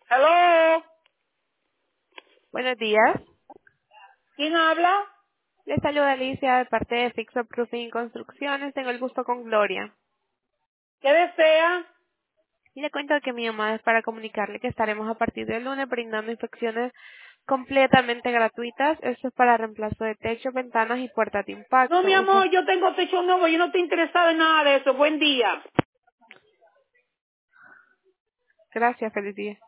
Hello, Buenos días. ¿quién habla? Les saluda Alicia de parte de Fix Up Roofing y Construcciones. Tengo el gusto con Gloria. ¿Qué desea? Y le cuento que mi llamada es para comunicarle que estaremos a partir del lunes brindando inspecciones completamente gratuitas. Esto es para reemplazo de techo, ventanas y puertas de No, mi impacto. amor, yo tengo techo nuevo, yo no estoy interesada en nada de eso. Buen día. Gracias, feliz día.